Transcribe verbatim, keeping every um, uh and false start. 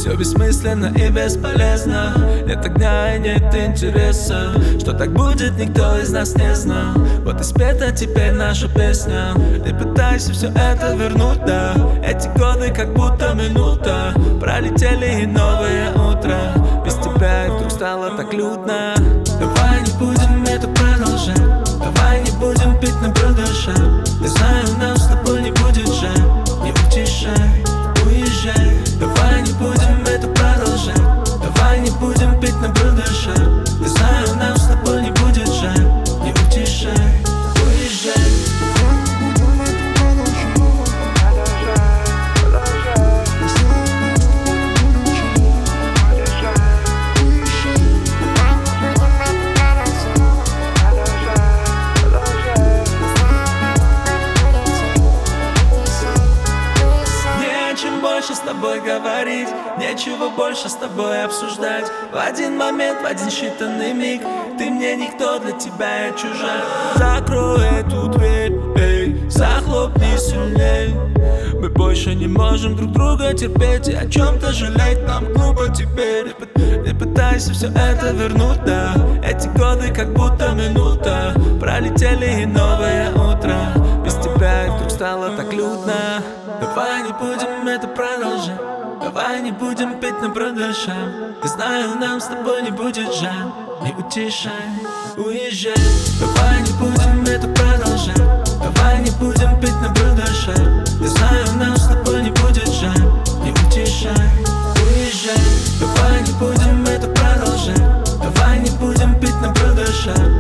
все бессмысленно и бесполезно. Нет огня и нет интереса. Что так будет, никто из нас не знал. Вот и спета теперь наша песня. Ты пытайся все это вернуть, да. Эти годы как будто минута. Пролетели и новое утро. Без тебя вдруг стало так людно. Давай не будем это продолжать. Давай не будем пить на продышать. Я знаю, нам с тобой не будет жаль. Не утешай, уезжай. Давай не будем это продолжать. Давай не будем пить на продышать. Я знаю, нам с тобой не будет жаль. Не утешай, уезжай. Больше с тобой говорить, нечего больше с тобой обсуждать. В один момент, в один считанный миг, ты мне никто, для тебя я чужак. Закрой эту дверь, эй, захлопни сильней. Мы больше не можем друг друга терпеть и о чем-то жалеть нам глупо теперь. Не пытайся все это вернуть, да. Эти годы как будто минута. Пролетели и новое утро. Без тебя вдруг стало так людно. Давай не будем это продолжать. Давай не будем пить на продышам. Я знаю, нам с тобой не будет жаль. Не утешай, уезжай. Давай не будем это продолжать. Давай не будем пить на продышам. Я знаю, нам с тобой не будет жаль. Не утешай, уезжай. Давай не будем это продолжать. Давай не будем пить на продышам.